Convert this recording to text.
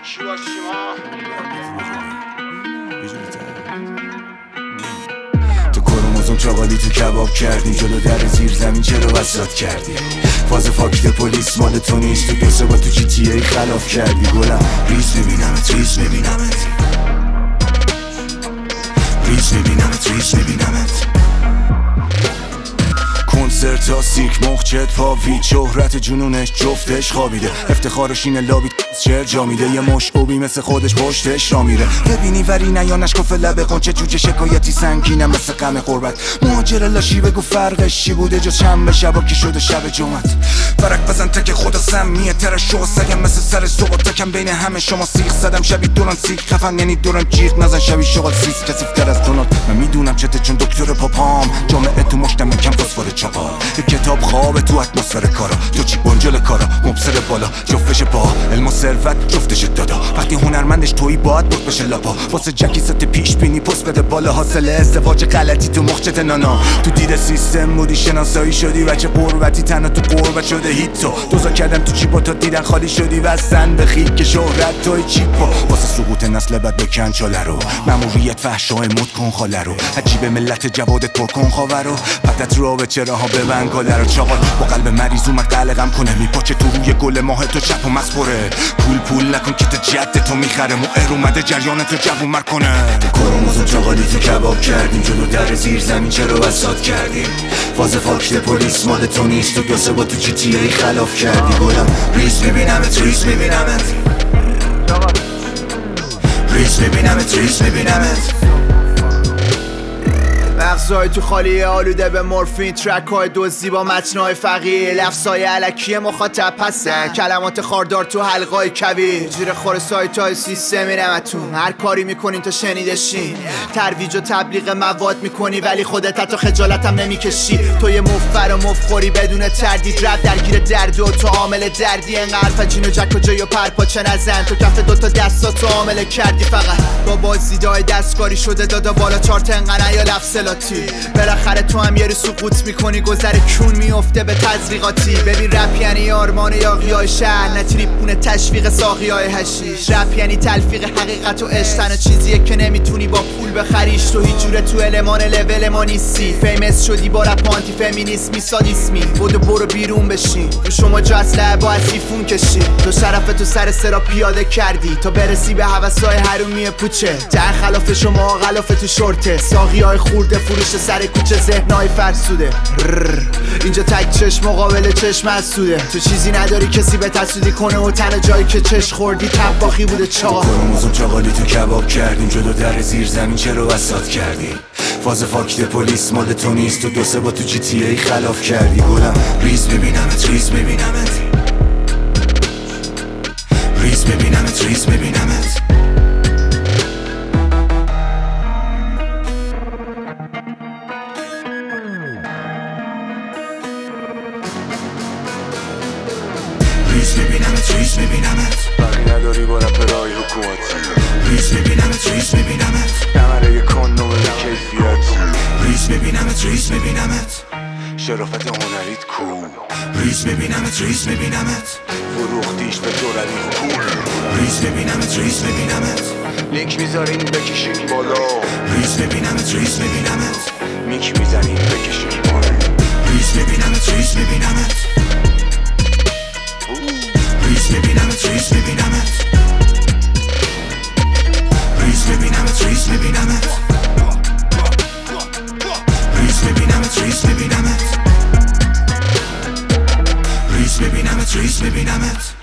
کی باشیم ها؟ تو کروموزوم چاقالی تو کباب کردیم، جلو در زیر زمین چرا وسط کردی؟ فاز فاکت پلیس مال تو نیست، تو دو سه با تو جی تی ای خلاف کردی. گلم ریز میبینمت، ریز میبینمت، ریز میبینمت، ریز میبینمت. کنسرت ها سیک مخچت پاوید، شهرت جنونش جفتش خوابیده، افتخارش اینه لابی چر جا میده، یه مش اوبی مثل خودش پشتش را میره. ببینی وری نیانش کف لبه قنچه جوجه شکایتی سنگینه مثل غم غربت. مهاجر لاشی بگو فرقش چی بوده جز شنبه شبا که شده شب جمعت. فرق بزن تک خدا سمیه ترش شو سگم مثل سر صبح تکم بین همه شما سیخ زدم شبیه دوران سیخ خفن یعنی دوران جیغ نزن شبیه شغل سیس کسیفتر از دونالد. من میدونم چته چون دکتر پاپام جامعه تو مشتم کم فسفر چاقال. یه کتاب خوابه تو اتمسفر کارا، تو چی بنجل کارا مبصر بالا جفتش پا علم و ثروت جفتش دادا. وقتی هنرمندش تویی باید بود بشه لاپا، واسه جکی ست پیش بینی پست بده بالا. حاصل ازدواج غلطی تو مخچت نانا، تو دید سیستم بودی شناسایی شدی بچه قربتی تنها تو قربت شده هیت. تو دوزا کردم تو چی با تو دیدن خالی شدی وستن بخید که شهرت توی چیپا. واسه سقوط نسل بد بکن چاله رو، ماموریت فحشای مد کن خاله رو، عجیب ملت جوادت پر کن خاور رو، پتت رو به چراها ببند گاله رو. چاقال با قلب مریض اومد قلقم کنه، میپاچه تو روی گل ماه تو چپ و مسپره. پول نکن که تو جد تو میخره، مؤر اومده جریان تو جوون مر کنه. تو کروموزوم چاقالی تو کباب کردیم، جلو در زیر زمین چرا وسط کردیم؟ فاز فاکت پلیس مال تو نیست، تو دو سه با تو جی تی ای خلاف کردی. گلم ریز میبینمت، ریز میبینمت، ریز میبینمت، ریز میبینمت. مغزای تو خالی آلوده به مورفین، ترک های دزدی با متنای فقیر، لفظای علکی مخاطب پسن، کلمات خاردار تو حلقای کویر، زیر خور سایت های سیستم میرمتون. هر کاری میکنین تا شنیده شین، ترویج و تبلیغ مواد میکنی ولی خودت حتی خجالتم نمیکشی. تو یه مفر و مفخوری بدون تردید، رب درگیر درد و تو عامل دردی. انقدر فجین و جک و جای و پرپاچه نزن، تو کف دوتا دستاتو عامل کردی فقط با بازدیدهای دستکاری شده دادا بالا چارت انقدر یا لفظ بالاخره تو هم یه رو سقوط میکنی، گذر کون میفته به تزریقاتی. ببین رپ یعنی آرمان یاغیای شهر، نه تریپونه تشویق ساقیای هشیش. رپ یعنی تلفیق حقیقت و عشق، تنها چیزیه که نمیتونی با پول بخریش. تو هیچ جوره تو المان لول ما نیستی، فیمس شدی با رپ آنتی فمینیسمی سادیسمی. برو بیرون بشین، تو شما جا اسلحه با سیفون کشی. تو شرف تو سر سرا پیاده کردی تا برسی به هوسای حرومی پوچه. ته خلاف شما غلاف تو شورته، ساقیای خورده فروش سر کوچه، ذهنای فرسوده. اینجا تک چشم مقابل چشم حسوده، تو چیزی نداری کسی به تسودی کنه و تنها جایی که چش خوردی تباخی بوده. چاقا کروموزوم چاقالی تو کباب کردیم، جلو در زیر زمین چرا وسط کردیم؟ فاز فاکت پلیس مال تو نیست، تو دو سه با تو جی تی ای خلاف کردی. گلم ریز میبینمت، ریز میبینمت، ریز میبینمت، ریز میبینمت. ریز میبینمت، ریز میبینمت، باقی نداری با رپرهای حکومتی. ریز میبینمت، ریز میبینمت، نمره کن نمره کیفیت. ریز میبینمت، ریز میبینمت، شرافت هنریت کو. ریز میبینمت، ریز میبینمت، فروختیش به دولتی حکوم. ریز میبینمت، ریز میبینمت، لینک میذارین بکشین بالا. ریز میبینمت، ریز میبینمت، میک میزنین بکشین بالا. ریز میبینمت، ریز میبینمت، ریز میبینمت، ریز میبینمت، ریز میبینمت، ریز میبینمت، ریز میبینمت، ریز میبینمت، ریز میبینمت، ریز میبینمت.